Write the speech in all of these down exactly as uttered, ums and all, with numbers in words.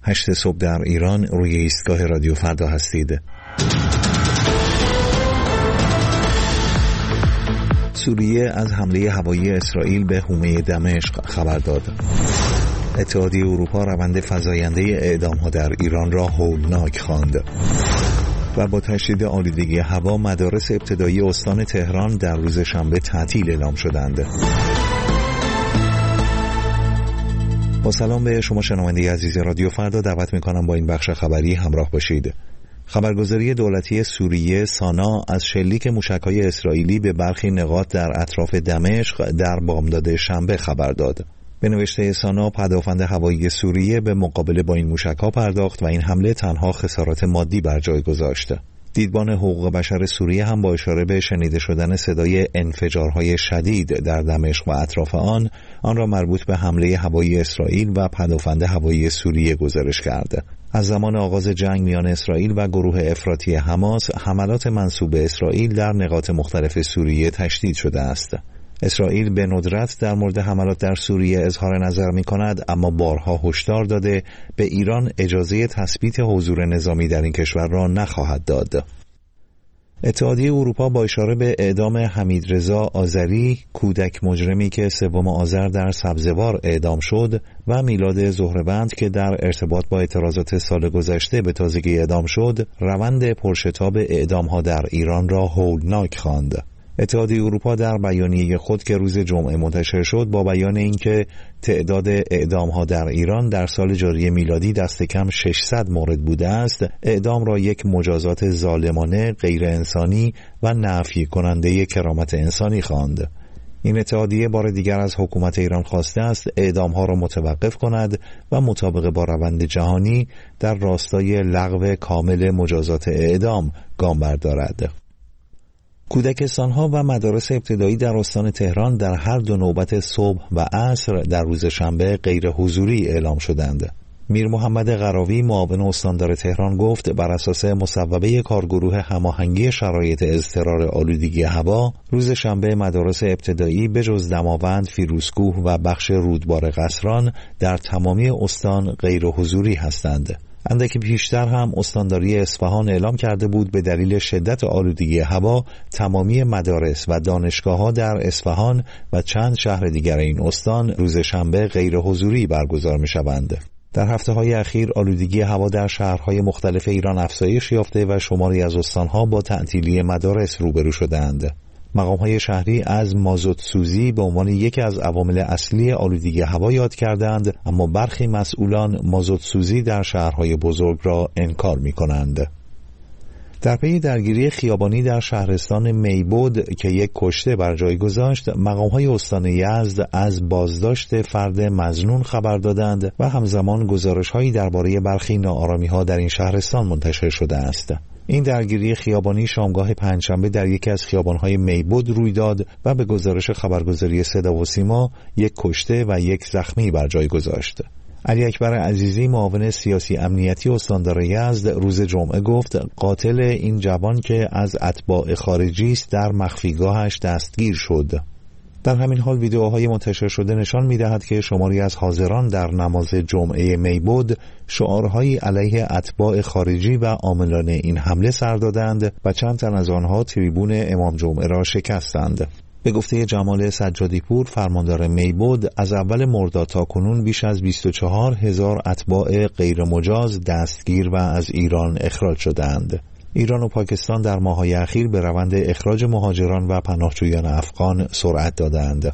هشت صبح در ایران روی ایستگاه رادیو فردا هستید. سوریه از حمله هوایی اسرائیل به حومه دمشق خبر داد. اتحادیه اروپا روند فزاینده اعدام‌ها در ایران را هولناک خواند. و با تشدید آلودگی هوا مدارس ابتدایی استان تهران در روز شنبه تعطیل اعلام شدند. با سلام به شما شنونده عزیز رادیو فردا، دعوت می‌کنم با این بخش خبری همراه باشید. خبرگزاری دولتی سوریه سانا از شلیک موشک‌های اسرائیلی به برخی نقاط در اطراف دمشق در بامداد شنبه خبر داد. به نوشته سانا، پدافند هوایی سوریه به مقابله با این موشک‌ها پرداخت و این حمله تنها خسارات مادی بر جای گذاشت. دیدبان حقوق بشر سوریه هم با اشاره به شنیده شدن صدای انفجارهای شدید در دمشق و اطراف آن، آن را مربوط به حمله هوایی اسرائیل و پدافند هوایی سوریه گزارش کرد. از زمان آغاز جنگ میان اسرائیل و گروه افراطی حماس، حملات منسوب به اسرائیل در نقاط مختلف سوریه تشدید شده است. اسرائیل به ندرت در مورد حملات در سوریه اظهار نظر می کند، اما بارها هشدار داده به ایران اجازه تثبیت حضور نظامی در این کشور را نخواهد داد. اتحادیه اروپا با اشاره به اعدام حمیدرضا آذری، کودک مجرمی که سوم آذر در سبزوار اعدام شد، و میلاد زهره‌وند که در ارتباط با اعتراضات سال گذشته به تازگی اعدام شد، روند پرشتاب اعدام‌ها در ایران را هولناک خواند. اتحادیه اروپا در بیانیه خود که روز جمعه منتشر شد با بیان اینکه تعداد اعدام‌ها در ایران در سال جاری میلادی دست کم ششصد مورد بوده است، اعدام را یک مجازات ظالمانه، غیر انسانی و نفی کننده کرامت انسانی خواند. این اتحادیه بار دیگر از حکومت ایران خواسته است اعدام‌ها را متوقف کند و مطابق با روند جهانی در راستای لغو کامل مجازات اعدام گام بردارد. کودکستان‌ها و مدارس ابتدایی در استان تهران در هر دو نوبت صبح و عصر در روز شنبه غیر حضوری اعلام شدند. میر محمد قراوی، معاون استاندار تهران، گفت بر اساس مصوبه کارگروه هماهنگی شرایط اضطرار آلودگی هوا، روز شنبه مدارس ابتدایی به جز دماوند، فیروزکوه و بخش رودبار قصران در تمامی استان غیر حضوری هستند. اندکی پیشتر هم استانداری اصفهان اعلام کرده بود به دلیل شدت آلودگی هوا تمامی مدارس و دانشگاه‌ها در اصفهان و چند شهر دیگر این استان روز شنبه غیر حضوری برگزار می‌شوند. در هفته‌های اخیر آلودگی هوا در شهرهای مختلف ایران افزایش یافته و شماری از استان‌ها با تعطیلی مدارس روبرو شده‌اند. مقام‌های شهری از مازوت سوزی به عنوان یکی از عوامل اصلی آلودگی هوا یاد کردند، اما برخی مسئولان مازوت سوزی در شهرهای بزرگ را انکار می‌کنند. در پی درگیری خیابانی در شهرستان میبود که یک کشته بر جای گذاشت، مقام‌های استان یزد از بازداشت فرد مظنون خبر دادند و همزمان گزارش‌هایی درباره برخی ناآرامی‌ها در این شهرستان منتشر شده است. این درگیری خیابانی شامگاه پنجشنبه در یکی از خیابان‌های میبود روی داد و به گزارش خبرگزاری صدا و سیما یک کشته و یک زخمی بر جای گذاشت. علی اکبر عزیزی، معاون سیاسی امنیتی استاندار یزد، روز جمعه گفت قاتل این جوان که از اتباع خارجی است در مخفیگاهش دستگیر شد. در همین حال ویدئوهای منتشر شده نشان می‌دهد که شماری از حاضران در نماز جمعه میبود شعارهایی علیه اتباع خارجی و عاملان این حمله سر دادند و چند تن از آنها تریبون امام جمعه را شکستند. به گفته جمال سجادی پور، فرماندار میبود، از اول مرداد تا کنون بیش از بیست و چهار هزار اتباع غیر مجاز دستگیر و از ایران اخراج شدند. ایران و پاکستان در ماه‌های اخیر به روند اخراج مهاجران و پناهجویان افغان سرعت دادند.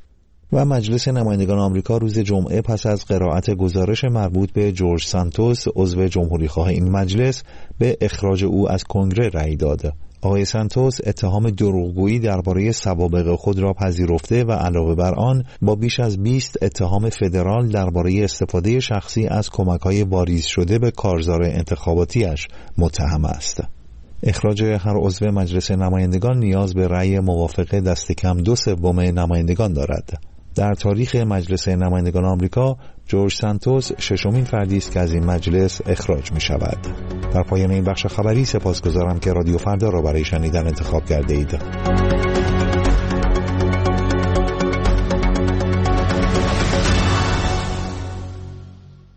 و مجلس نمایندگان آمریکا روز جمعه پس از قرائت گزارش مربوط به جورج سانتوس، عضو جمهوری‌خواه این مجلس، به اخراج او از کنگره رأی داد. آقای سانتوس اتهام دروغگویی درباره سوابق خود را پذیرفته و علاوه بر آن با بیش از بیست اتهام فدرال درباره استفاده شخصی از کمک‌های واریز شده به کارزار انتخاباتیش متهم است. اخراج هر عضو مجلس نمایندگان نیاز به رأی موافق دست کم دو سوم نمایندگان دارد. در تاریخ مجلس نمایندگان آمریکا، جورج سانتوس ششمین فردی است که از این مجلس اخراج می شود. در پایان این بخش خبری سپاسگزارم که رادیو فردا را برای شنیدن انتخاب کرده اید.